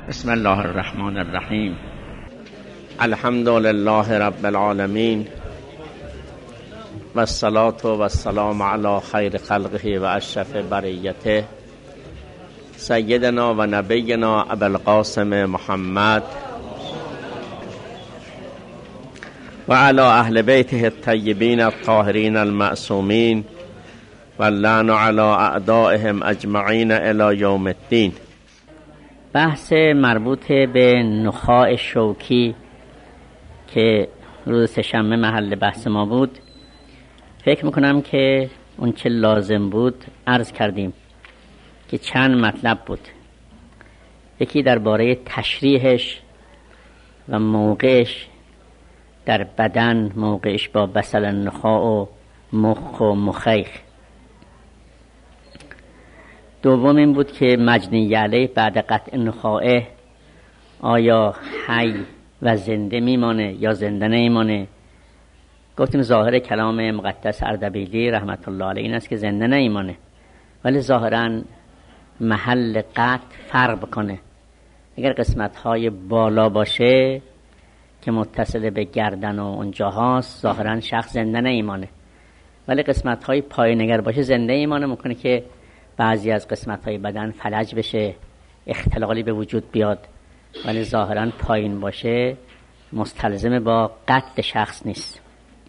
بسم الله الرحمن الرحیم. الحمد لله رب العالمین و الصلاة و السلام علی خیر خلقه و اشرف بریته سیدنا و نبینا ابوالقاسم محمد و علی اهل بیته الطیبین الطاهرین المعصومین و اللعن علی اعدائهم اجمعین الی یوم الدین. بحث مربوط به نخاع شوکی که روز سه‌شنبه محل بحث ما بود، فکر میکنم که اون چه لازم بود عرض کردیم که چند مطلب بود. یکی درباره تشریحش و موقعش در بدن، موقعش با بسل النخاع و مخ و مخیخ. دوم این بود که مجنی علیه بعد قطع نخاع آیا حی و زنده میمانه یا زنده نمیمانه. گفتیم ظاهر کلام مقدس اردبیلی رحمت الله علیه این است که زنده نمیمانه، ولی ظاهرا محل قطع فرق بکنه. اگر قسمت های بالا باشه که متصل به گردن و اونجا هاست، ظاهرا شخص زنده نمیمانه، ولی قسمت های پایین اگر باشه زنده ایمانه. ممکنه که بعضی از قسمت‌های بدن فلج بشه، اختلالی به وجود بیاد، ولی ظاهراً پایین باشه مستلزم با قتل شخص نیست.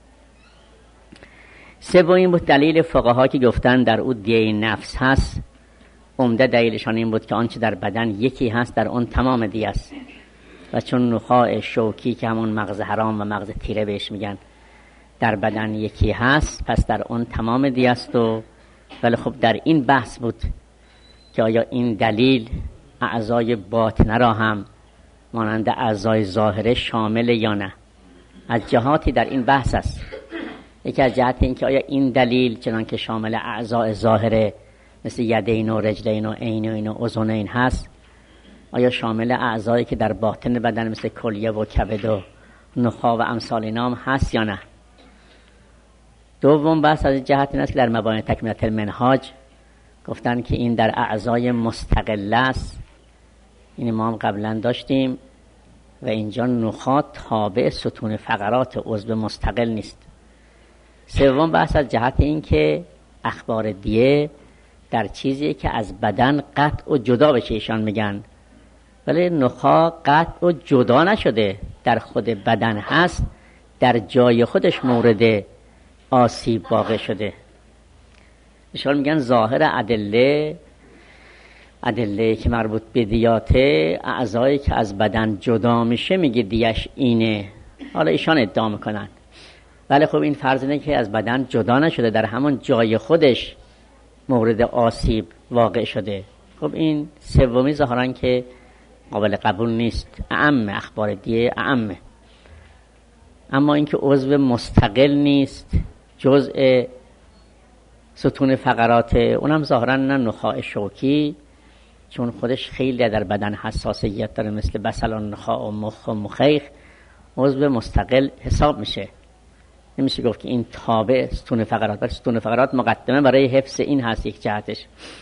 سومین بود دلیل فقها که گفتن در او دیه نفس هست. عمده دلیلشان این بود که آنچه در بدن یکی هست در اون تمام دیه است، و چون نخاع شوکی که همون مغز حرام و مغز تیره بهش میگن در بدن یکی هست، پس در اون تمام دیه است. ولی خب در این بحث بود که آیا این دلیل اعضای باطنه را هم مانند اعضای ظاهره شامل یا نه. از جهاتی در این بحث است. یکی از جهات این که آیا این دلیل چنان که شامل اعضای ظاهره مثل یدین و رجلین و عینین و اذنین هست، آیا شامل اعضایی که در باطن بدن مثل کلیه و کبد و نخاع و امثال اینا هم هست یا نه. دوم بحث از جهت این است که در مبانی تکمیلات المنهاج گفتن که این در اعضای مستقل است. این ما هم قبلا داشتیم و اینجا نخاع تابع ستون فقرات عضو مستقل نیست. سوم بحث از جهت این که اخبار دیه در چیزی که از بدن قطع و جدا بشه ایشان میگن، ولی نخاع قطع و جدا نشده، در خود بدن هست، در جای خودش مورد آسیب واقع شده. ایشان میگن ظاهر ادله که مربوط به دیاته، اعضایی که از بدن جدا میشه میگه دیش اینه. حالا ایشان ادعا میکنن، ولی خب این فرض اینه که از بدن جدا نشده، در همون جای خودش مورد آسیب واقع شده. خب این سومی ظاهرا که قابل قبول نیست، اعم اخبار دیه اعمه. اما اینکه عضو مستقل نیست، جزء ستون فقرات، اونم ظاهرا نه نخاع شوکی، چون خودش خیلی در بدن حساسیت داره مثل بسل النخاع و مخ و مخیخ، عضو مستقل حساب میشه. نمیشه گفت که این تابع ستون فقرات، بلکه ستون فقرات مقدمه برای حفظ این هست یک جهتش.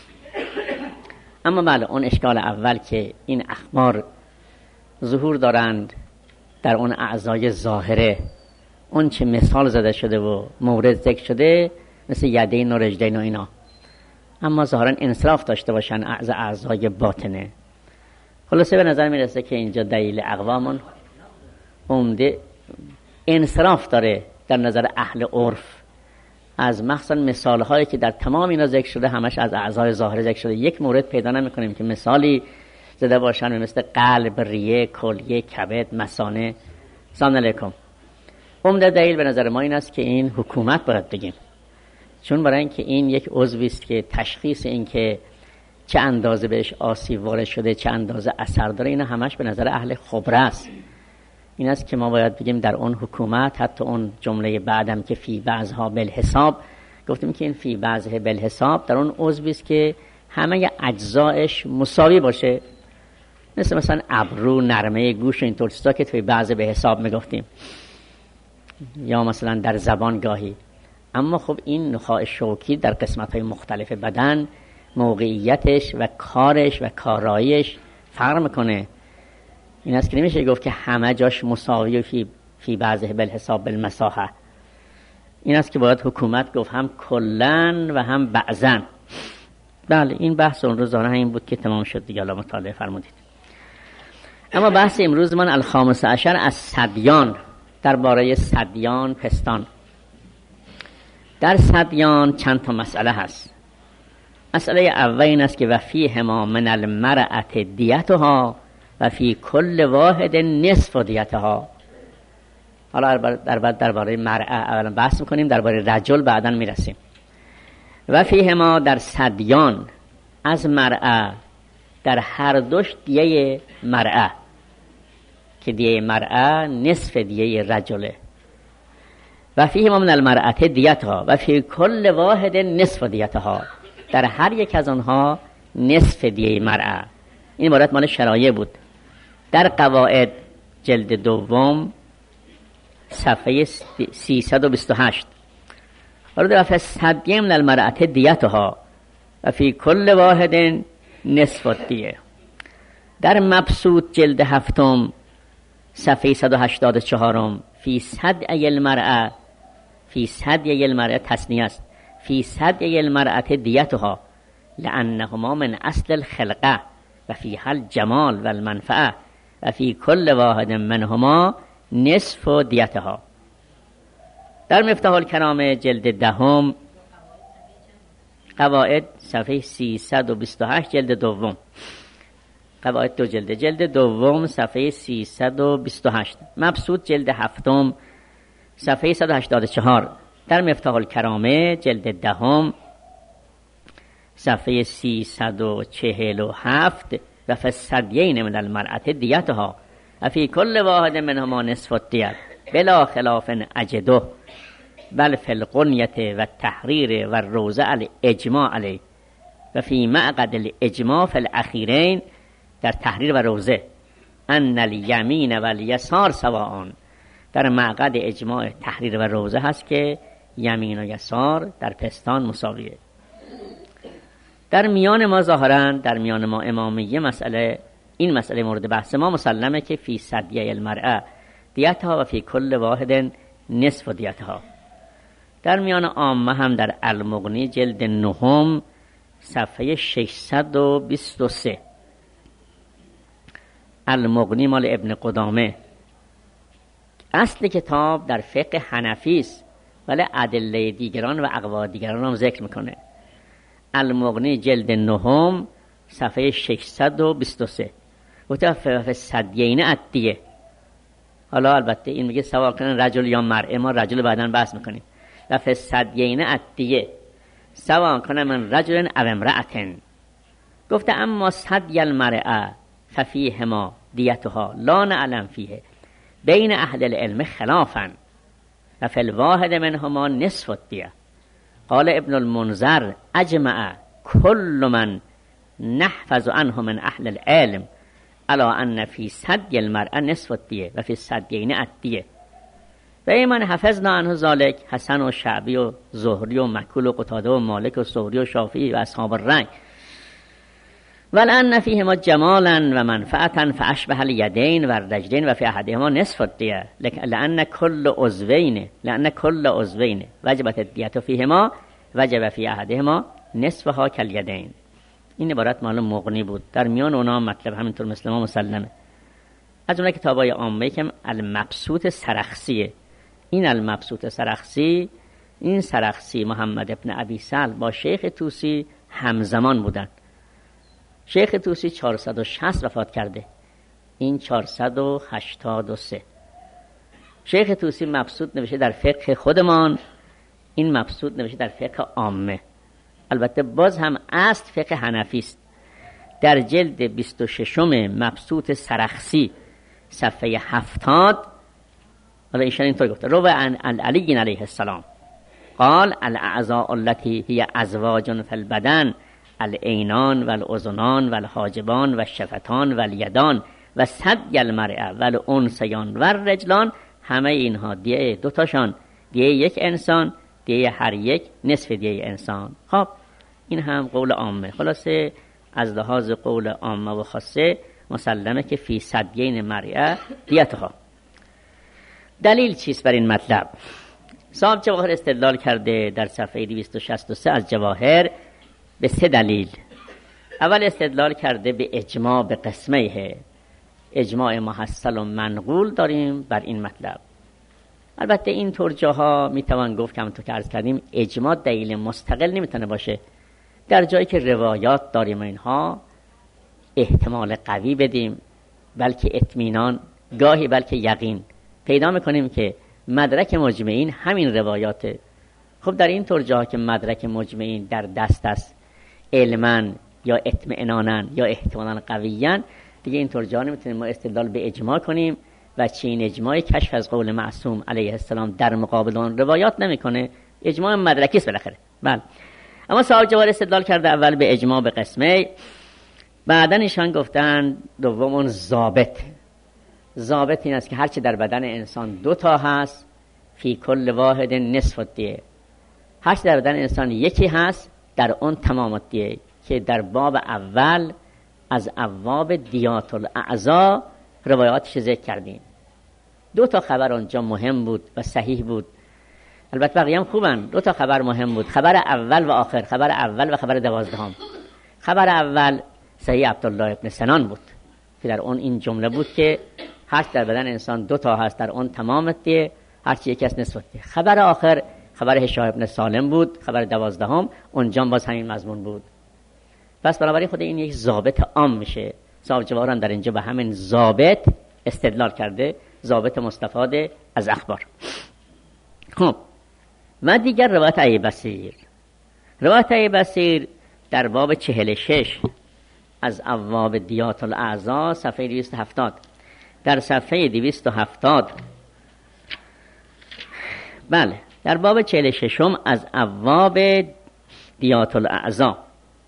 اما بله، اون اشکال اول که این اخبار ظهور دارند در اون اعضای ظاهره، اون چه مثال زده شده و مورد ذکر شده مثل یدین و رجلین و اینا، اما ظاهرا انصراف داشته باشن اعضای باطنه. خلاصه به نظر میرسه که اینجا دلیل اقوامون عمده انصراف داره در نظر اهل عرف، از مخصوصا مثال هایی که در تمام اینا ذکر شده همش از اعضای ظاهره ذکر شده. یک مورد پیدا نمیکنیم که مثالی زده باشن مثل قلب، ریه، کلیه، کبد، مثانه. سلام علیکم. عمده دلیل به نظر ما این است که این حکومت باید بگیم، چون برای اینکه این یک عضوی است که تشخیص این که چه اندازه بهش آسیب وارد شده، چه اندازه اثر داره، اینا همش به نظر اهل خبره است. این است که ما باید بگیم در اون حکومت، حتی اون جمله بعدم که فی بعضها بالحساب، گفتیم که این فی بعضها بالحساب در اون عضوی است که همه اجزایش مساوی باشه، مثلا ابرو، نرمه گوش، اینطور چیزا که توی بعض به حساب میگفتیم، یا مثلا در زبان گاهی. اما خب این نخاع شوکی در قسمت‌های مختلف بدن موقعیتش و کارش و کاراییش فرق میکنه. این است که نمیشه گفت که همه جاش مساوی و فی بعضه بالحساب بالمساحه. این است که باید حکومت گفت هم کلن و هم بعضن. بله این بحث اون روزانه این بود که تمام شد دیگه، الله مطالعه فرمودید. اما بحث امروز من الخامس عشر از سدیان، درباره سدیان پستان. در سدیان چند تا مسئله هست. مسئله اول این است که وفیهما من المرأة دیتها و فی کل واحد نصف دیتها. حالا درباره مرأة اولا بحث میکنیم، درباره رجل بعدا میرسیم. و فیهما در سدیان از مرأة در هر دوش دیه مرأة که دیه مرأة نصف دیه رجله. و فیهما من المرأة دیتها و فی کل واحد نصف دیتها، در هر یک از آنها نصف دیه مرأة. این عبارت مال شرایع بود. در قواعد جلد دوم صفحه 328 ورد و فسدیم من المرأة دیتها و فی کل واحد نصف دیه. در مبسوط جلد هفتم صفحه 184 فی صدع المرأة، فی صدع المرأة تثنیه است، فی صدع المرأة دیتها لأنهما من اصل الخلقه و فیها الجمال و المنفعه و فی کل واحد منهما نصف دیتها. در مفتاح الکرام جلد دهم قواعد صفحه 328 جلد دوم، قواعد دو جلد دوم صفحه 328، مبسوط جلد هفتم صفحه 184. در مفتاح الکرام جلد دهم صفحه 347 و فالثدیین من المرأة دیتها و فی کل واحد منهما نصف الدیت بلا خلاف اجده بل فی القنیة و التحریر و الروزه الاجماع علیه و فی معقد الاجماع فی الاخیرین در تحریر و روزه ان الیمین و الیسار سواء. در معقد اجماع تحریر و روزه هست که یمین و یسار در پستان مساویه. در میان ما ظاهرا در میان ما امامیه مسئله، این مسئله مورد بحث ما مسلمه که فی صدیه المرأة دیتها و فی کل واحد نصف دیتها. در میان عامه هم در المغنی جلد نهم صفحه 623، المغنی مال ابن قدامه، اصل کتاب در فقه حنفی است ولی ادله دیگران و اقوال دیگران هم ذکر میکنه. المغنی جلد نهم صفحه 623 گفته فی صدیین الدیه. حالا البته این میگه سواء کنن رجل یا مرأه، ما رجل بعداً بحث میکنیم. و فی صدیین الدیه سواء کنن من رجل او امرأة. گفته اما صدی المرأة ففیهما دیتها لا نعلم فیه بین اهل العلم خلافا و فی الواحد منهما نصف الدیه. قال ابن المنذر اجمع كل من نحفظ عنه من اهل العلم على ان في صدی المرأة نصف الدیه و فی الصدیین الدیه و ایمن حفظنا عنه ذلك حسن و شعبی و زهری و مکول و قتاده و مالک و سوری و شافعی و اصحاب الرأی ولأن فیهما جمالا و منفعتا فاشبه الیدین و الرجلین و فی احدهما نصف الدیه لأن كل عضوین وجبت الدیه فیهما وجب فی احدهما نصفها کالیدین. این عبارت مال مغنی بود. در میان اونا مطلب همینطور مثل ما مسلمه. از اونها کتابای عامه که المبسوط سرخسیه. این المبسوط سرخسی، این سرخسی محمد ابن ابی سهل با شیخ طوسی همزمان بودن. شیخ طوسی 460 وفات کرده، این 483. شیخ طوسی مبسوط نوشته در فقه خودمان، این مبسوط نوشته در فقه عامه. البته باز هم اصل فقه حنفی است. در جلد 26 مبسوط سرخسی صفحه 70 حالا ایشان اینطور گفته روى عن علی علیه السلام قال الاعضاء التي هي ازواج في البدن العینان و الاذنان و الحاجبان و الشفتان و الیدان و صدی المرأة و الانثیان و الرجلان، همه اینها دیه دوتاشان دیه یک انسان، دیه هر یک نصف دیه انسان. خب این هم قول عامه. خلاصه از لحاظ قول عامه و خاصه مسلمه که فی ثدیین مرئه دیتها. دلیل چیست بر این مطلب؟ صاحب جواهر استدلال کرده در صفحه 263 از جواهر به 3 دلیل. اول استدلال کرده به اجماع به قسمه، اجماع محصل و منقول داریم بر این مطلب. البته این طور جاها میتوان گفت که همونطور که عرض کردیم اجماع دلیل مستقل نمیتونه باشه. در جایی که روایات داریم اینها احتمال قوی بدیم، بلکه اطمینان، گاهی بلکه یقین پیدا میکنیم که مدرک مجمعین همین روایاته. خب در این طور جاها که مدرک مجمعین در دست است، علما یا اطمینانا یا احتمالا قویان، دیگه این طور جاها نمیتونیم ما استدلال به اجماع کنیم و چین اجماع کشف از قول معصوم علیه السلام در مقابل اون روایات نمیکنه. اجماع مدرکی است بالاخره. بله. اما صاحب جواهر استدلال کرده اول به اجماع به قسمه، بعدن ایشان گفتن دوم اون ضابط. ضابط این است که هرچی در بدن انسان 2 تا هست فی کل واحد نصف الدیه، هرچی در بدن انسان 1 هست در اون تمام الدیه، که در باب اول از ابواب دیات الاعضا روایاتش ذکر کردیم. 2 تا خبر اونجا مهم بود و صحیح بود. البته بقیه هم خوبن. 2 تا خبر مهم بود، خبر اول و آخر، خبر اول و خبر 12. خبر اول صحیح عبدالله ابن سنان بود که در اون این جمله بود که هرچی در بدن انسان 2 تا هست در اون تمام دیه، هرچی 1 است نصف دیه. خبر آخر خبر هشام ابن سالم بود، خبر 12 اونجا باز همین مضمون بود. پس بنابراین خود این یک ضابط عام میشه. صاحب جواهر هم در اینجا به همین ضابط استدلال کرده، ضابط مستفاده از اخبار. خب و دیگر روایت ای بصیر. روایت ای بصیر در باب 46 از ابواب دیات الاعضا صفحه 270. در صفحه 270 بله در باب 46 از ابواب دیات الاعضا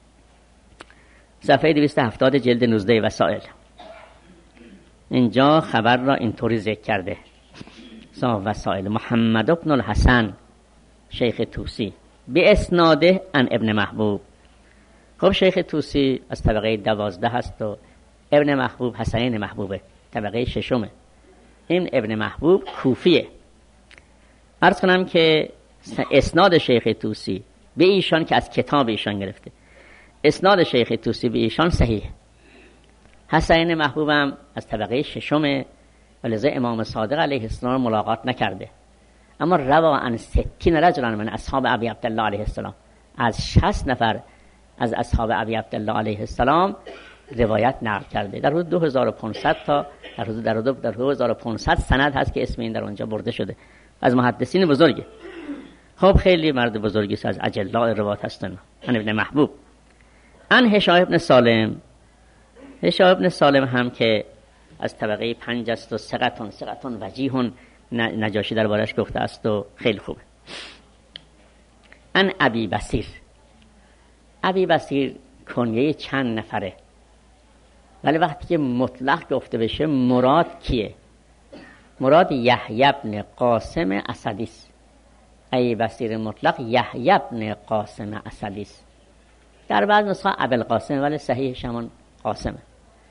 صفحه 270 جلد 19 وسائل، اینجا خبر را اینطوری ذکر کرده. صاحب وسائل محمد ابن الحسن شیخ توسی به اسناده عن ابن محبوب. خب شیخ توسی از طبقه 12 هست و ابن محبوب حسین محبوبه، طبقه 6. این ابن محبوب کوفیه. عرض کنم که اسناد شیخ توسی به ایشان که از کتاب ایشان گرفته، اسناد شیخ توسی به ایشان صحیح. حسین محبوبم از طبقه 6 و لذا امام صادق علیه السلام ملاقات نکرده، اما روا عن 60 رجلا من اصحاب ابی عبدالله علیه السلام، از 60 نفر از اصحاب ابی عبدالله علیه السلام روایت نقل کرده. در حدود 2500 تا در حدود 2500 سند هست که اسم این در اونجا برده شده از محدثین بزرگه. خب خیلی مرد بزرگی است، از اجلاء روایت هستن. ابن محبوب ان هشام ابن سالم، هشام ابن سالم هم که از طبقه 5 است و ثقتون وجیهون، نجاشی دربارش گفته است و خیلی خوبه. ان ابی بصیر، ابی بصیر کنیه چند نفره، ولی وقتی که مطلق گفته بشه مراد کیه؟ مراد یحیی بن قاسم اسدی است. ابی بصیر مطلق یحیی بن قاسم اسدی است. در بعض نسخه ابوالقاسم، ولی صحیحش همون قاسمه.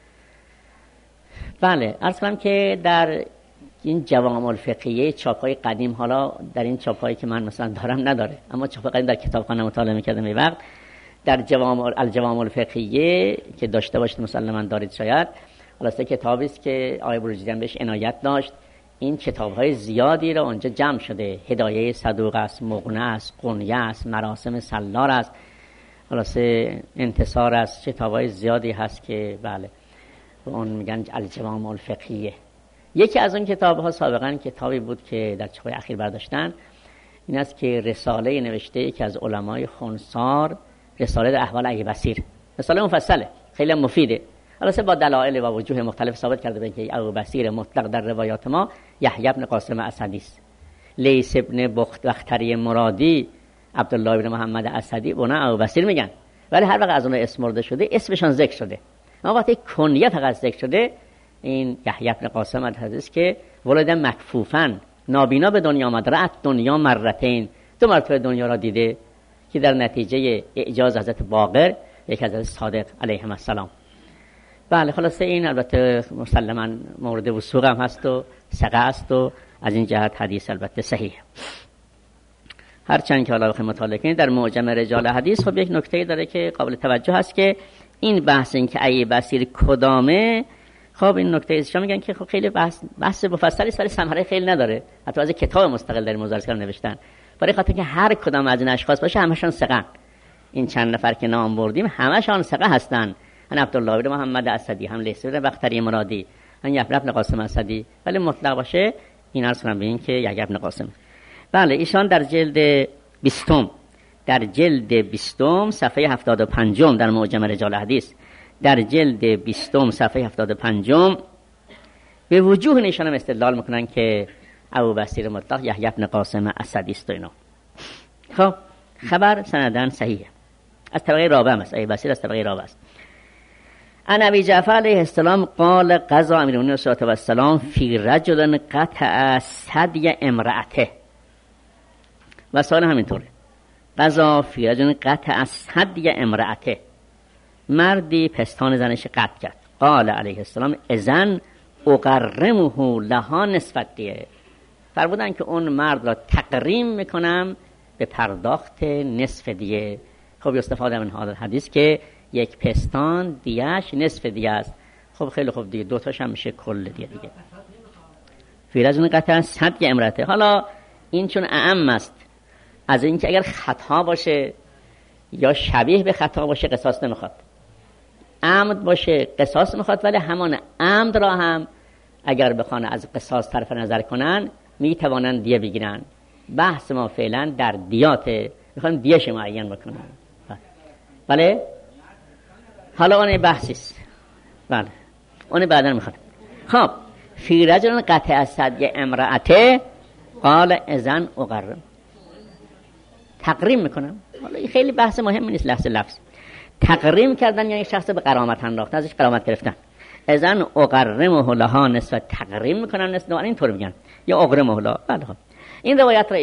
بله عرض کنم که در این جوامع الفقهیه چاپ‌های قدیم، حالا در این چاپ‌هایی که من مثلا دارم نداره، اما چاپ قدیم در کتابخانه مطالعه می‌کردم یه وقت، در الجوامع الفقهیه که داشته باشید مسلماً دارید شاید، خلاصه کتابی است که آقای بروجردی بهش عنایت داشت. این کتاب‌های زیادی را اونجا جمع شده، هدایه صدوق است، مغنی است، قنیه است، مراسم سلار است، خلاصه انتصار است، کتاب‌های زیادی هست که بله اون میگن الجوامع الفقهیه. یکی از اون کتاب‌ها سابقاً کتابی بود که در چاپ‌های اخیر برداشتن، این است که رساله نوشته که از علمای خنثار، رساله در احوال ابی بصیر، رساله مفصله خیلی مفیده، البته با دلایل و وجوه مختلف ثابت کرده به که ابو بصیر مطلق در روایات ما یحیی بن قاسم اسدی است. لیث ابن بختری مرادی، عبدالله ابن محمد اسدی، اونا ابو بصیر میگن، ولی هر وقت از اونها اسم برده شده اسمشان ذکر شده. اما وقتی کنیه فقط ذکر شده، این یحیی بن قاسم اسدی است که ولد مکفوفن، نابینا به دنیا آمد، رأت دنیا مرتين، 2 مرتبه دنیا را دیده، که در نتیجه اعجاز حضرت باقر یک حضرت صادق علیهم السلام. بله خلاصه این البته مسلما مورد وثوق هم هست و ثقه است و از این جهت حدیث البته صحیح. هرچند که حالا بخوایم مطالعه کنیم در معجم رجال حدیث خب یک نکته داره که قابل توجه هست که این بحث این که ای بصیر کدامه، خب این نکته ایشون میگن که خب خیلی بحث مفصلی است ولی ثمره خیلی نداره، حتی از کتاب مستقل در موضوع کار نوشتن، برای خاطر که هر کدام از این اشخاص باشه همشون ثقه. این چند نفر که نام بردیم همشون ثقه هستن، ان عبدالله بن محمد اسدی، هم لیث بن بختری مرادی، ان یحیی بن قاسم اسدی، ولی مطلق باشه این عرض کنم به این که یحیی بن قاسم. بله ایشان در جلد 20 صفحه 75 در معجم رجال حدیث، در جلد 20 صفحه 75 به وجوه ایشان استدلال میکنن که ابو بصیر مطلق یحیی بن قاسم اسدی است و اینا. خب خبر سندن صحیحه، از طبقه رابعه است، ابو بصیر از طبقه رابعه است. ان ابی جعفر علیه السلام قال قضا امیرالمؤمنین صلی الله علیه و سلام فی رجل قطع ثدی امرأته، و سوال همینطوره، قضا فی رجل قطع ثدی امرأته، مردی پستان زنش قطع کرد، قال علیه السلام اذن اقرمه لها نصف دیه، فرمودن که اون مرد را تقریم میکنم به پرداخت نصف دیه. خب استفاده من هذا حدیث که یک پستان دیهش نصف دیه است. خب خیلی خوب دیگه دو تاش هم میشه کل دیگه. فی رجل قطع ثدی امرأته، حالا این چون اعم است از اینکه اگر خطا باشه یا شبیه به خطا باشه قصاص نمیخواد، عمد باشه قصاص میخواد، ولی همان عمد را هم اگر بخوان از قصاص طرف نظر کنن میتوانن دیه بگیرن. بحث ما فعلا در دیاته، میخوان دیهش معین بکنن. بله حالا اون بحثی است، بله اون بعدا میخواد. خب فی رجل قطع ثدی امرأته قال اذن اقرم، تقریم میکنم. حالا این خیلی بحث مهمی نیست، لفظ تقریم کردن یعنی شخص به غرامت انداختن، ازش غرامت گرفتن. اذن اقرمه لها نصف، تقریم میکنن نصف، اینطور میگن یا اقرمه لها. بله خب این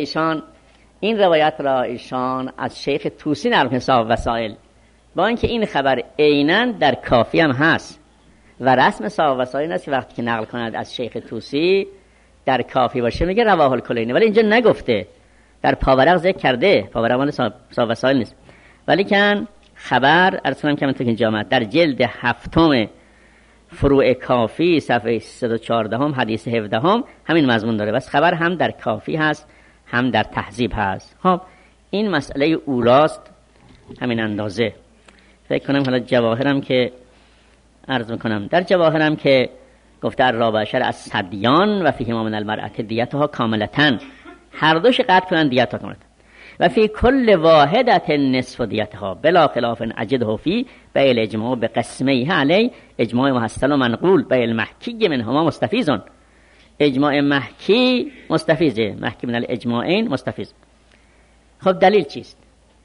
روایت را ایشان از شیخ طوسی نقل کردن صاحب وسائل، با اینکه این خبر عیناً در کافی هم هست و رسم صاحب وسائل است که وقتی که نقل کند از شیخ طوسی در کافی باشه میگه رواه الکلینی، ولی اینجا نگفته، در پاورق ذکر کرده، پاورق مال صاحب وسائل نیست، ولی کن خبر ارسلم که من تو اینجا آمد در جلد 7 فروع کافی صفحه 314 حدیث 17 همین مضمون داره، بس خبر هم در کافی هست هم در تهذیب هست. خب این مسئله اولاست همین اندازه. فکر کنم حالا جواهرم که عرض میکنم، در جواهرم که گفته الرابع از صدیان و فیه من المرأة دیتها کاملتن، هر دوش قطع کنن دیتها کاملتن، و فی کل واحدت نصف دیتها بلا خلاف اجده فی بیل اجماع به قسمه علی اجماع محصل و منقول بیل محکی منهما مستفیزون. اجماع محکی مستفیزه، محکی من الاجماعین مستفیز. خب دلیل چیست؟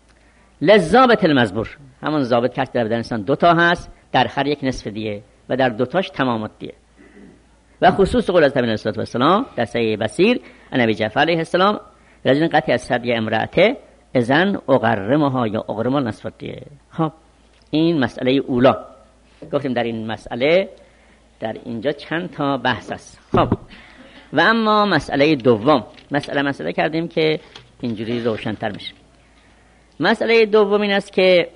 لذابت المزبور، همون ضابط که در بدن انسان دوتا هست، در هر یک نصف دیه و در دوتاش تمامت دیه. و خصوص قول از نبی صلی الله علیه و سلم در صحیح بصیر ان ابی جعفر علیه السلام رجل قطع ثدی امرأته اذن اقرمها یا اقرم النصف دیه. خب این مسئله اولا گفتیم. در این مسئله در اینجا چند تا بحث است. خب و اما مسئله دوم، مسئله کردیم که اینجوری روشن‌تر میشه. مسئله دوم این است که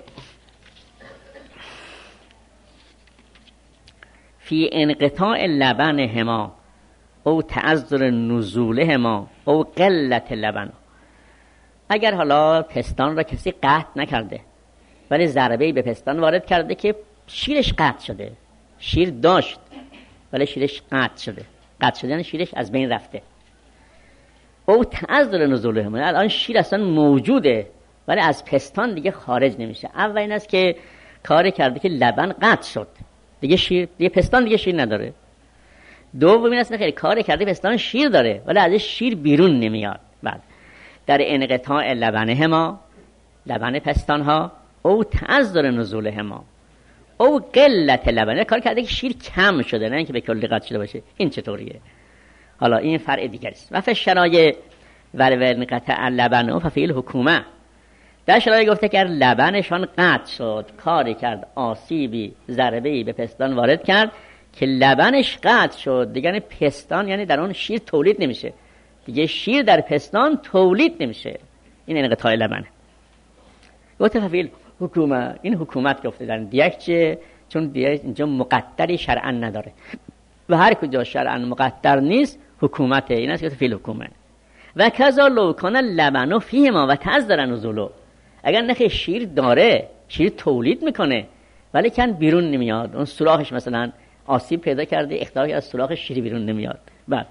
فی انقطاع لبنهما او تعذر نزولهما او قلت لبن، اگر حالا پستان را کسی قطع نکرده ولی ضربه‌ای به پستان وارد کرده که شیرش قطع شده، شیر داشت ولی شیرش قطع شده یعنی شیرش از بین رفته، او تعذر نزولهما، الان شیر اصلا موجوده ولی از پستان دیگه خارج نمیشه. اول این است که کار کرده که لبن قطع شد، دیگه پستان دیگه شیر نداره. دوم این است که خیلی کار کرده پستان شیر داره ولی ازش شیر بیرون نمیاد. بعد در انقطاع لبنهما، لبن پستان ها، او تعذر نزولهما او قلت لبن، کار کرده که شیر کم شده نه اینکه به کلی قطع شده باشه. این چطوریه؟ حالا این فرع دیگری است. و فی شرایع ولو انقطع اللبن ففی الحکومه، در شرایطی گفته که لبنشان قطع شد، کاری کرد، آسیبی، ضربه‌ای به پستان وارد کرد که لبنش قطع شد، دیگه پستان یعنی در اون شیر تولید نمیشه، دیگه شیر در پستان تولید نمیشه، این انقطاع لبنه. گفته ففیل حکومت، این حکومت گفته در دیک چه، چون دیک اینجا مقدری شرعا نداره و هر کجا شرعا مقدر نیست حکومته، این است که فیل حکومت. و کذا لو کان لبن فیه ما و تزدر نزولو، اگر نخی شیر داره، شیر تولید میکنه ولی کن بیرون نمیاد، اون سوراخش مثلا آسیب پیدا کرده، اختراقی از سوراخ شیر بیرون نمیاد. بعد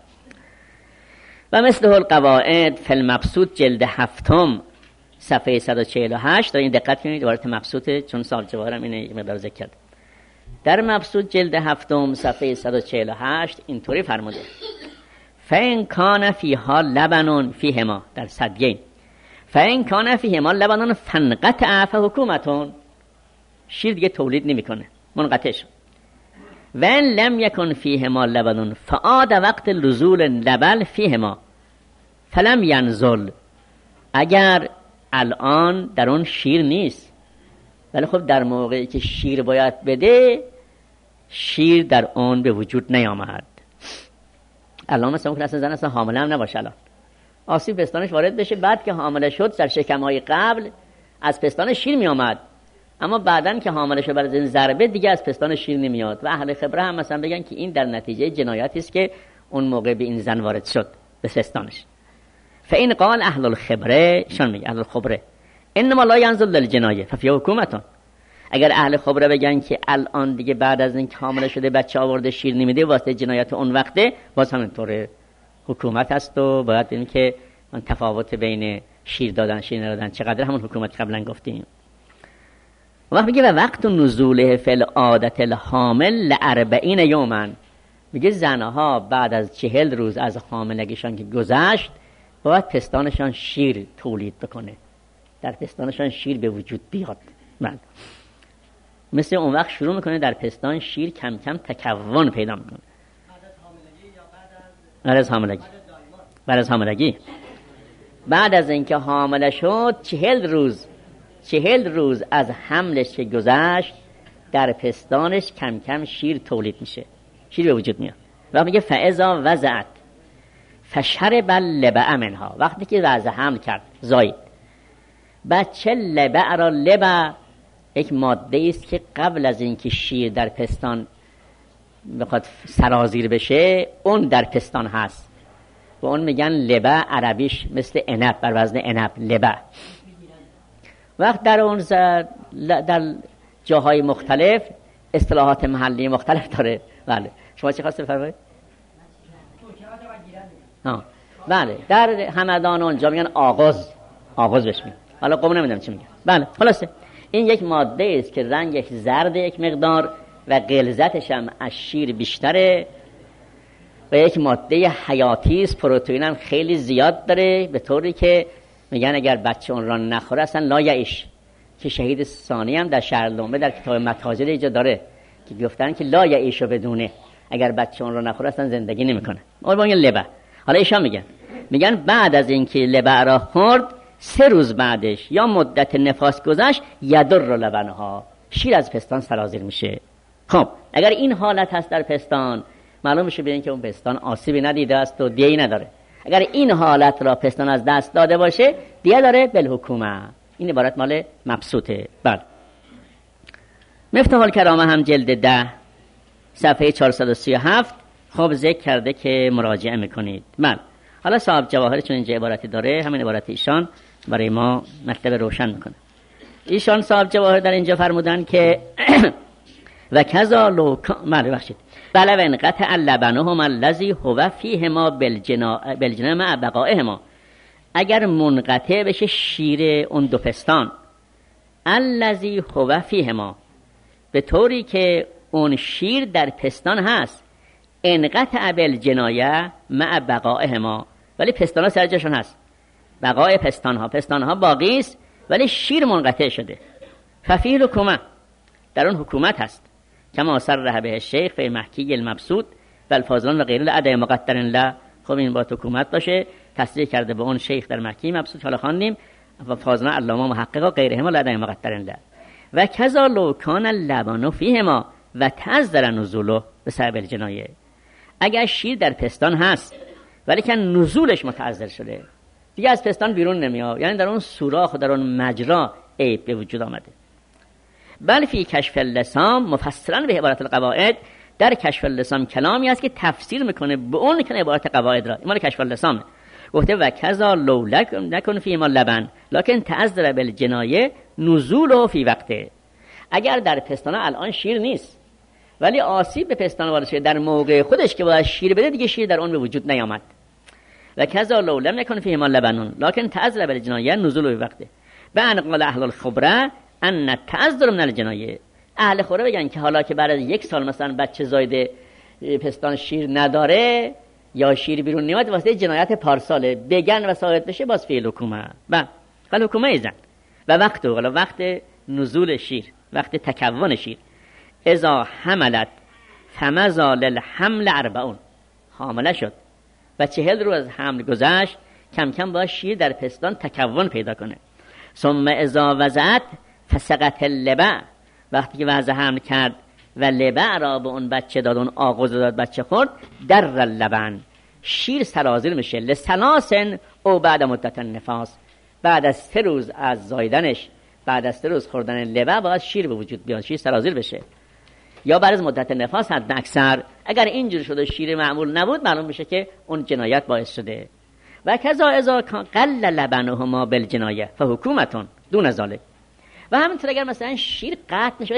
و مثل القواعد فی المبسوط جلد 7 صفحه 148 این دقت کنید، عبارت مبسوطه چون صاحب جواهرم اینه یک مقدار ذکر کرد. در مبسوط جلد 7 صفحه 148 اینطوری فرموده: فین کان فیها لبنون فیهما، در صدیین فین کان فیهما لبنون فنقطع فحکومتون، شیر دیگه تولید نمیکنه، منقطع شد. وین لم یکن فیهما لبنون فعاد وقت نزول لبن فیهما فلم ینزل، اگر الان در اون شیر نیست ولی خب در موقعی که شیر باید بده شیر در اون به وجود نیامد. الان مثلا اون زن اصلا حامله هم نباشه، الان آسیب پستانش وارد بشه، بعد که حامله شد در شکم‌های قبل از پستان شیر می آمد، اما بعدن که حامله شد برای این ضربه دیگه از پستان شیر نمیاد و اهل خبره هم مثلا بگن که این در نتیجه جنایتی است که اون موقع به این زن وارد شد به پستانش. فین قال اهل الخبره، شون میگه اهل الخبره انما لا ينزل للجنایه ففی حکومتون، اگر اهل خبره بگن که الان دیگه بعد از اینکه حامله شده بچه آورده شیر نمیده واسه جنایت اون وقته، باز همینطوره حکومت هست و باید ببینیم که اون تفاوت بین شیر دادن شیر ندادن چقدر، همون حکومت قبلا گفتیم. وقت میگه و وقت نزوله فی العادت الحامل ل40 یوما، میگه زنها بعد از 40 روز از حاملگیشان که گذشت باید پستانشان شیر تولید بکنه، در پستانشان شیر به وجود بیاد. من مثل اون وقت شروع میکنه در پستان شیر کم کم تکون پیدا میکنه. بعد از حاملگی، بعد از حاملگی، بعد از اینکه حامله شد 40 روز از حملش که گذشت در پستانش کم کم شیر تولید میشه، شیر به وجود میاد. و میگه فاذا وضعت فشرب اللبع منها، وقتی که وضع حمل کرد زاید بچه لبع را، لبع یک ماده است که قبل از اینکه شیر در پستان بخواد سرازیر بشه اون در پستان هست و اون میگن لبع، عربیش مثل عنب بر وزن عنب لبع. وقت در اون در جاهای مختلف اصطلاحات محلی مختلف داره. بله شما چی خواسته بفرمایید؟ بله در همدان اونجا میگن آغاز بهش میگن، حالا قوم نمیدونم چی میگن. بله خلاصه این یک ماده است که رنگش زرد یک مقدار و غلظتش هم از شیر بیشتره و یک ماده حیاتی است، پروتئین هم خیلی زیاد داره، به طوری که میگن اگر بچه اون را نخوره اصلا لا یعیش، که شهید ثانی هم در شرح لومه در کتاب متاجر اینجا داره که گفتن که لا یعیشو بدونه، اگر بچه اون را نخوره اصلا زندگی نمیکنه. اون با این لبع. حالا ایشان میگن بعد از اینکه لبع را خورد 3 روز بعدش یا مدت نفاس گذشت یدر لبنها، شیر از پستان سرازیر میشه. خب اگر این حالت هست در پستان معلوم میشه ببین که اون پستان آسیبی ندیده است و دیهی نداره. اگر این حالت را پستان از دست داده باشه دیه داره بالحکومه. این عبارت مال مبسوطه. بعد مفتاح الکرامه هم جلد 10 صفحه 437 خب ذکر کرده که مراجعه میکنید. من حالا صاحب جواهر چون اینجا عبارتی داره همین عبارت ایشان برای ما مطلب روشن میکنه. ایشان صاحب جواهر در اینجا فرمودن که و کذا لو بخشید بله و انقطع لبنهم الذی هو فیهما بالجنا مع بقائهما، اگر منقطع بشه شیر اون دو پستان الذی هو فیهما، به طوری که اون شیر در پستان هست، انقطع بالجنایه مع بقائهما، ولی پستان ها سر جاشون هست، بقای پستان ها باقی است ولی شیر منقطع شده، ففی حکومه، در اون حکومت هست، کما صرح به شیخ فی محکی المبسوط و الفاظلان و غیر الادای مقدر له. خب این با حکومت باشه، تصریح کرده به اون شیخ در محکی مبسوط، حالا خواندیم و فازنا علامه محقق و غیرهما لدن مقدرن له و کذا لو کان اللبن فیهما و تعذر نزوله به سبب الجنایه. اگر شیر در پستان هست ولی که نزولش متعذر شده، دیگه از پستان بیرون نمیاد، یعنی در اون سوراخ و در اون مجرا عیب به وجود آمده. بل فی کشف اللسان مفسرا به عبارت القواعد، در کشف اللسان کلامی است که تفسیر میکنه به اون که عبارت قواعد را. ایمان کشف اللسان گفته و کذا لو نکن فیما لبن لکن تعذر بالجنایه نزوله فی وقته. اگر در پستان الان شیر نیست ولی آسیب به پستان وارد شده در موقع خودش که باید شیر بده، دیگه شیر در اون به وجود نیامد. و کذا لو لم نکن فیما لبن لکن تعذر بالجنایه نزوله فی وقته. بان قال اهل الخبره ان تعذر من الجنایه. اهل خبره بگن که حالا که بعد از 1 سال مثلا بچه زایده پستان شیر نداره یا شیر بیرون نیاد، واسه جنایت پارساله بگن و ثابت بشه، باز فعل حکومه و حکومه ایزن و وقت نزول شیر، وقت تکون شیر اذا حملت فمزا للحمل 40، حامله شد و 40 روز از حمل گذشت، کم کم باید شیر در پستان تکون پیدا کنه. ثم اذا وضعت فسقط اللبن، وقتی که وضع حمل کرد و لبن را به اون بچه داد، اون آغوز داد، بچه خورد، در اللبن شیر سرازیر میشه لسلاسن او بعد مدت النفاس، بعد از 3 روز از زایدنش، بعد از 3 روز خوردن لبن باید شیر به وجود بیاد، شیر سرازیر بشه. یا بعد از مدت نفاس حد اکثر اگر اینجوری شده شیر معمول نبود، معلوم میشه که اون جنایت باعث شده. و کذا اذا قل لبنهما بالجنایه فحکومتون دون ذلک. و همینطور اگر مثلا شیر قطع نشده،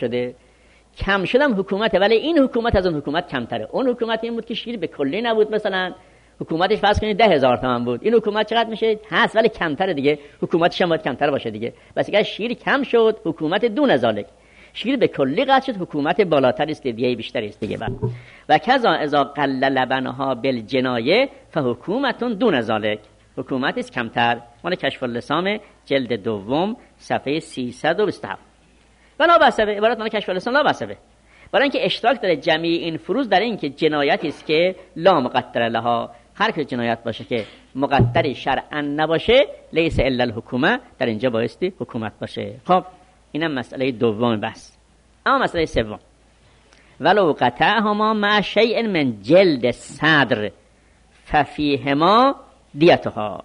کم شدم حکومته، ولی این حکومت از اون حکومت کمتره. اون حکومت این بود که شیر به کلی نبود، مثلا حکومتش فرض کنید 10,000 تومان بود، این حکومت چقدر میشه؟ هست ولی کمتره دیگه، حکومتش هم باید کمتر باشه دیگه. بس اگر شیر کم شد حکومت دون ذلک، شیر به کلی قطع شد حکومت بالاتر است، دیگه بیشتر است دیگه. و کذا اذا قل لبنها بالجنایه فحکومتون دون ذلک، حکومت است کمتر. مال کشف اللسان جلد 2 صفحه 327. ولا بسبه عبارت مال کشف اللسان لا بسبه، برای اینکه اشتراک داره جمعی این فروض در این که جنایتی است که لا مقدر لها، هر که جنایت باشه که مقدری شرعا نباشه، لیس الا الحکومه، در اینجا بایستی حکومت باشه. خب اینم مسئله دوم بحث. اما مسئله سوم، ولو قطعهما مع شیء من جلد صدر ففیهما دیتها.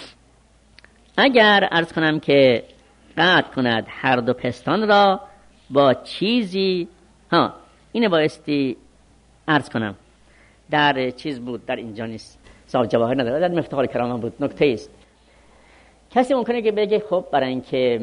اگر عرض کنم که قطع کند هر دو پستان را با چیزی، اینه بایستی عرض کنم در چیز بود، در اینجا نیست، صاحب جواهر نداره، در مفتاح الکرام بود. نکته است، کسی ممکنه که بگه خب برای اینکه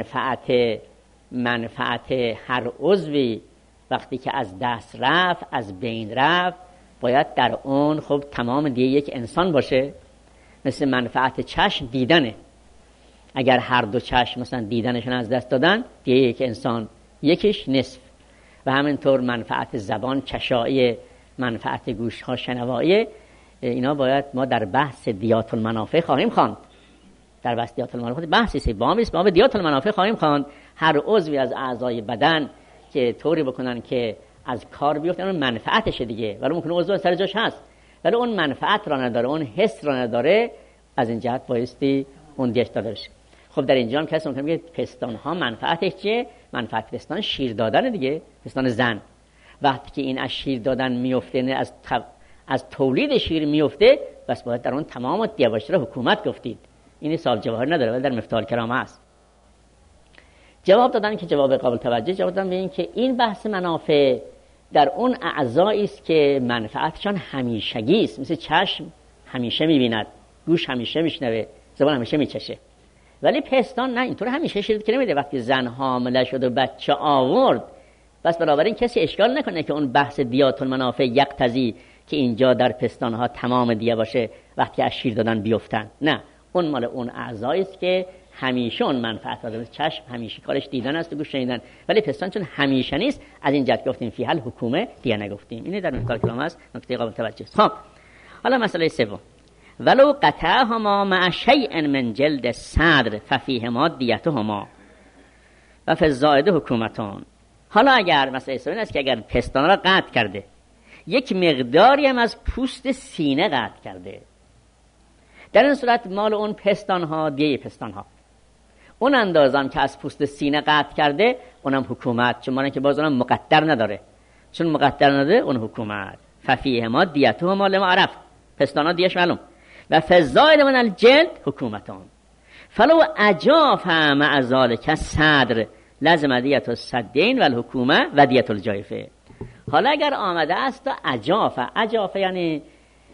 منفعت هر عضوی وقتی که از دست رفت، از بین رفت، باید در اون خب تمام دیگه یک انسان باشه. مثل منفعت چشم دیدنه، اگر هر دو چشم مثلا دیدنشون از دست دادن، دیگه یک انسان، یکیش نصف. و همینطور منفعت زبان چشایی، منفعت گوش ها شنوایی، اینا باید ما در بحث دیات المنافع خواهیم خواند. در بحث دیات المنافع بحثی است، باب دیات المنافع خواهیم خواند. هر عضوی از اعضای بدن که طوری بکنن که از کار بیفتن، اون منفعتشه دیگه، ولی ممکنه عضو سر جاش هست ولی اون منفعت را نداره، اون حس را نداره، از این جهت بایستی اون دیش داده بشه. خب در اینجا هم کسی ممکنه بگه پستان ها منفعتش چیه؟ منفعت پستان شیر دادن دیگه، پستان زن. وقتی که این از شیر دادن میفته، از تولید شیر میفته، بس باید در اون تمام دیواشی را حکومت گفتید. این صاحب جواهر نداره ولی در مفتاح الکرام هست. جواب دادن که جواب قابل توجه، جواب دادن به این که این بحث منافع در اون اعضایی است که منفعتشان همیشگی است. مثل چشم همیشه میبیند، گوش همیشه میشنوه، زبان همیشه میچشه. ولی پستان نه، اینطور همیشه شیر که نمیده. وقتی زن حامله شد و بچه آورد، بس بنابراین کسی اشکال نکنه که اون بحث دیات المنافع یقتضی که اینجا در پستان ها تمام دیه باشه وقتی از شیر دادن بیفتن. نه، اون مال اون اعضایی است که همیشه اون منفعت داره. چشم همیشه کارش دیدن است و گوش شنیدن، ولی پستان چون همیشه نیست، از این جهت گفتیم فی حل حکومه دیگه نگفتیم. اینه در مفتاح کلام است، نکته قابل توجه است. خب حالا مسئله سوم، ولو قطعهما مع شیء من جلد صدر ففیهما دیتهما و فی الزائد حکومتان. حالا اگر مسئله سوم است که اگر پستان را قطع کرده، یک مقداری هم از پوست سینه قطع کرده، در این صورت مال اون پستان ها دیه پستان ها، اون اندازم که از پوست سینه قطع کرده اونم حکومت، چون معنی که باز اونم مقدر نداره، چون مقدر نداره اون حکومت. ففیه ما دیته و مال معرف، پستان ها دیش معلوم. و فزاید من الجلد حکومتان فلو اجاف مع ذلك صدر لازم دیت الصدین و الحکومه و دیت الجایفه. حالا اگر آمده است تا اجافه یعنی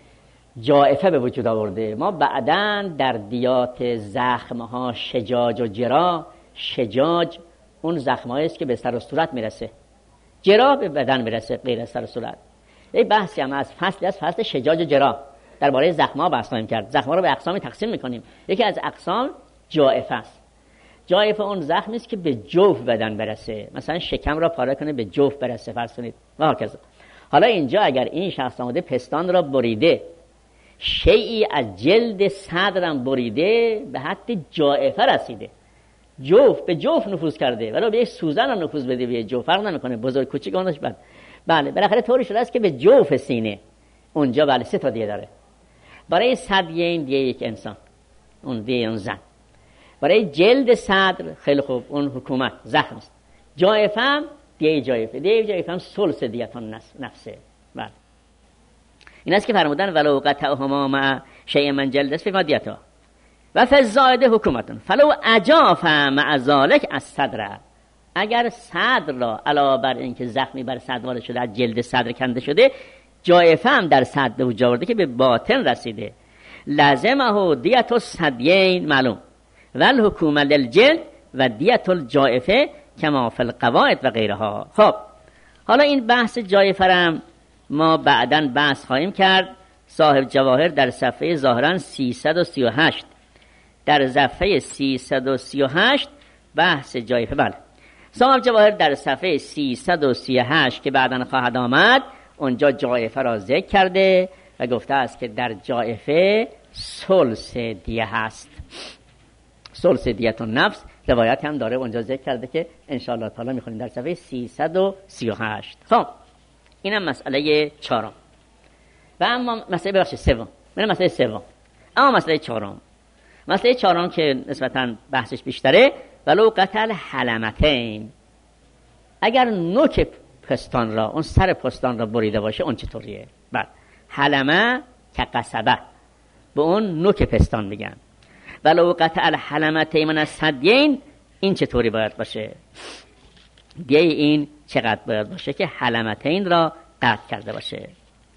جائفه به وجود آورده، ما بعداً در دیات زخمها شجاج و جرا، شجاج اون زخمایی است که به سر و صورت میرسه، جرا به بدن میرسه غیر از سر و صورت. یه بحثی هم از فصل شجاج و جرا درباره زخم‌ها بحث خواهیم کرد. زخم‌ها رو به اقسامی تقسیم می‌کنیم. یکی از اقسام جائفه است. جائفه اون زخمی است که به جوف بدن برسه، مثلا شکم را پاره کنه به جوف برسه فرض کنید و هکذا. حالا اینجا اگر این شخص آمده پستان را بریده، شیئی از جلد صدرم بریده، به حد جائفه رسیده، جوف به جوف نفوذ کرده، ولی به یک سوزن هم نفوذ بده به جوف فرق نمیکنه، بزرگ کوچیک اونش بد. بله بالاخره طوری شده است که به جوف سینه اونجا بله 3 تا دیه داره. برای ثدیین دیه یک انسان، اون دیه اون زن. برای جلد صدر خیلی خوب اون حکومت زخم است. جائفه هم دیه جائفه هم ثلث دیتون نفسه. بله این است که فرمودن ولو قطعهما مع شیء من جلد فی مادیتا و فزاید حکومتون فلو اجاف مع ذلک از صدر. اگر صدر را علاوه بر اینکه زخمی بر صدر وارد شده از جلد صدر کنده شده، جائفه هم در صدر به وجود آورده که به باطن رسیده، لازمه دیت الصدیین معلوم و الحکومه للجلد و دیت الجائفه کما فی القواعد و غیرها. خب حالا این بحث جائفه هم ما بعداً بحث خواهیم کرد. صاحب جواهر در صفحه ظاهراً 338 در صفحه 338 بحث جائفه، بله صاحب جواهر در صفحه 338 که بعداً خواهد آمد اونجا جائفه را ذکر کرده و گفته است که در جائفه ثلث دیه هست، ثلث دیت النفس. روایت هم داره اونجا ذکر کرده که ان شاء الله تعالی میخونیم در صفحه 338. خب اینم مسئله 4 و اما مسئله سوم. مسئله سوم اما مسئله 4. مسئله 4 که نسبتاً بحثش بیشتره، ولو قتل حلمتین، اگر نوک پستان را اون سر پستان را بریده باشه اون چطوریه؟ بله حلمه که قصبه به اون نوک پستان میگن. ولو قتل حلمتین من الصدیین، این چطوری باید باشه؟ دیگه این چقدر باید باشه که حلمتین را قطع کرده باشه؟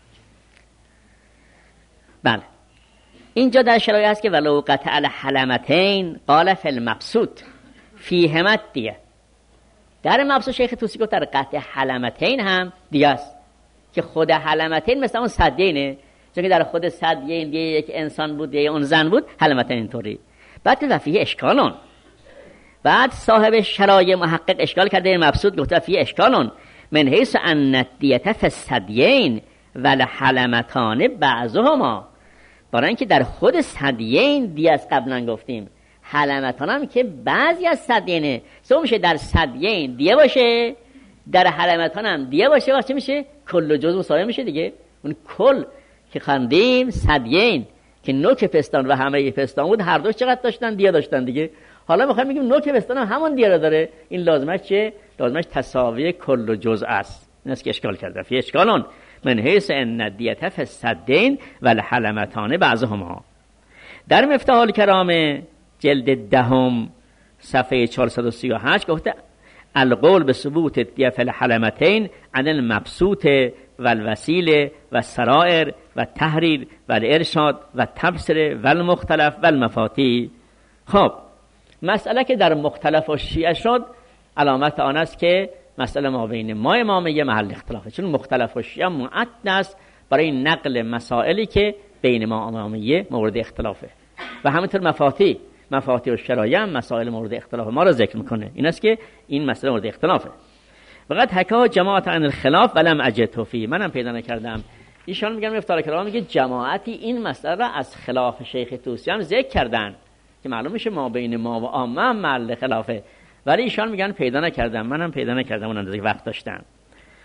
بله اینجا در شرایط هست که ولو قتل حلمتین قال فی المبسوط فیهما دیه. در مبسوط شیخ توسی گفت در قطع حلمتین هم دیه است که خود حلمتین مثل اون صدیینه، چون که در خود صدیین دیه یک انسان بود دیه اون زن بود، حلمتین اینطوری. بعد که فیه اشکالون، بعد صاحب شرایع محقق اشکال کرده مبسوط گفته فیه اشکالون من حیث ان دیت فی الصدیین والحلمتان بعضهما، برای اینکه در خود صدیین دیه از قبلا گفتیم، حلمتان هم که بعضی از صدیینه، سو میشه در صدیین دیه باشه، در حلمتان هم دیه باشه، واسه میشه کل و جزء مساوی میشه دیگه. اون کل که خواندیم صدیین که نوک پستان و همه پستان بود، هر دوش چقدر داشتن؟ دیه داشتن دیگه. حالا میخوایم بگیم نوک پستان هم همون دیه را داره، این لازمش چه؟ لازمش تساوی کل و جزء است. این است که اشکال کرده فی اشکالون من حیث ان دیت فی الصدین والحلمتان بعضهما. در مفتاح الکرام جلد 10 صفحه 438 گفته القول به ثبوت دیه فی الحلمتین عن المبسوط والوسیله والسرائر والتحریر والارشاد والتبصره والمختلف والمفاتیح. خب مسئله که در مختلف و شیعه شد، علامت آن است که مسئله ما بین ما امامیه محل اختلافه، چون مختلف و شیعه معد است برای نقل مسائلی که بین ما امامیه مورد اختلافه، و همینطور مفاتیح و شرایع مسائل مورد اختلاف ما را ذکر میکنه. این است که این مسئله مورد اختلافه. فقط حکا جماعت عن الخلاف ولم اجد فی، منم پیدا نکردم. ایشان میگن مفتاح کلام میگه جماعتی این مسئله را از خلاف شیخ طوسی هم ذکر کردن که معلوم میشه ما بین ما و عامه هم محل خلافه، ولی ایشان میگن پیدا نکردم، منم پیدا نکردم اون اندازه وقت داشتم.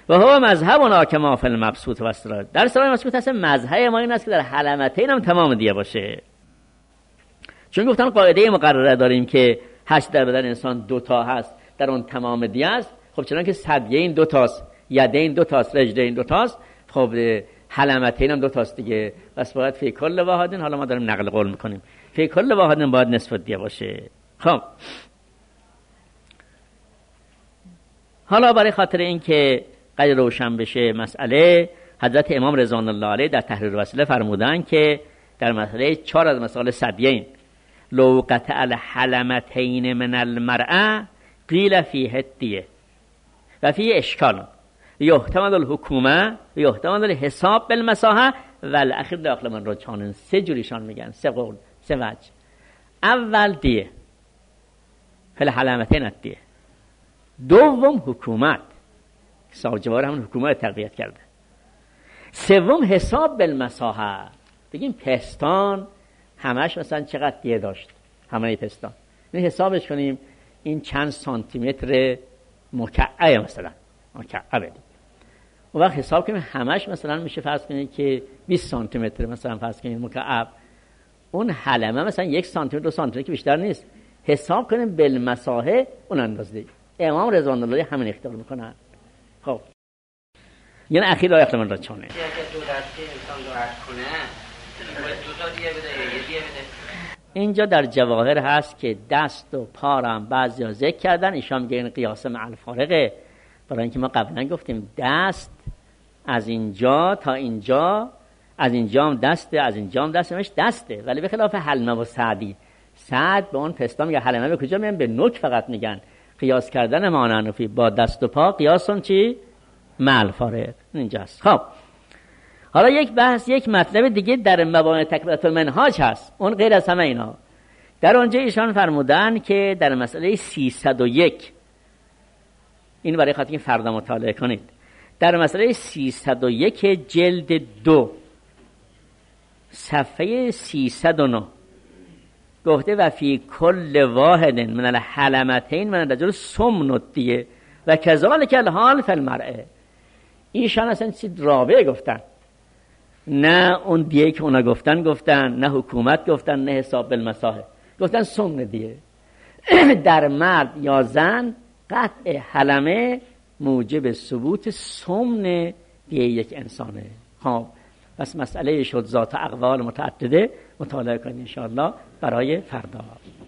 و هو مذهبنا کما فی المبسوط و السراج. در سراج مبسوط هست مذهب ما این است که در حلمتین هم تمام دیه باشه. چون گفتن قاعده مقرره داریم که 8 در بدن انسان 2 تا هست، در اون تمام دیه است. خب چون که ثدیین 2 تاست، یدین 2 تاست، رجلین 2 تاست، خب حلمتین هم 2 تاست دیگه. پس باید فی کل واحدین، حالا ما داریم نقل قول میکنیم، فی کل واحدین باید نصف دیه باشه. خب حالا برای خاطر این که قدر روشن بشه مسئله، حضرت امام رضوان الله علیه در تحریر وسیله فرمودن که در مسئله 4 از مسائل ثدیین، لو قطع الحلمتین من المرأة قیل فیه الدیه و فیه اشکال یحتمل الحکومه و یحتمل الحساب بالمساحه و الاخیر داخل من رجحان. 3 جوریشان میگن، 3 قول، 3 وجه. اول دیه، فی الحلمتین الدیه. دوم حکومت، ساجوار همون حکومت تقویت کرده. سوم حساب بالمساحه، بگیم پستان همش مثلا چقدر دیه داشت، همه پستان این حسابش کنیم، این چند سانتی متر مکعب مثلا مکعبه. اون وقت حساب کنیم همش مثلا میشه فرض کنید که 20 سانتی متر مثلا فرض کنید مکعب. اون حلمه مثلا 1 سانتی متر 2 سانتی متر که بیشتر نیست. حساب کنیم بالمساحه اون اندازه. امام رضوان الله همین اختیار میکنن. خب یعنی اخیر لا یخلمن را چانه اگه 2 دسته انسان دو عرض کنه باید 2 تا دیه بده، یه دیه بده. اینجا در جواهر هست که دست و پا را هم بعضی ها ذکر کردن، ایشان میگه این قیاس مع الفارقه. برای اینکه ما قبلا گفتیم دست از اینجا تا اینجا، از اینجا هم دسته، از اینجا هم دسته، ولی به خلاف حلمه و سعدی، سعد به اون پستا میگه، حلمه به کجا میگن؟ به نوک فقط میگن. قیاس کردن مانعنفی با دست و پا قیاسون چی؟ مع الفارق اینجاست. خب حالا یک بحث، یک مطلب دیگه در مبانی تکمیلات المنهاج هست، اون غیر از همه اینا. در اونجا ایشان فرمودن که در مسئله 301، این برای خاطر که فردا مطالعه کنید، در مسئله 301 جلد 2 صفحه 309 گفته و فی کل واحد من الحلمتین من الرجل سمن الدیه و کذالک الحال فی المرأة. ایشان اصلا چیز رابعه گفتن، نه اون دیه که اونا گفتن، نه حکومت گفتن، نه حساب بالمساحه، گفتن سمن دیه. در مرد یا زن قطع حلمه موجب ثبوت سمن دیه یک انسانه. خب پس مسئله شد ذات اقوال متعدده، مطالعه کنید انشاءالله برای فردا.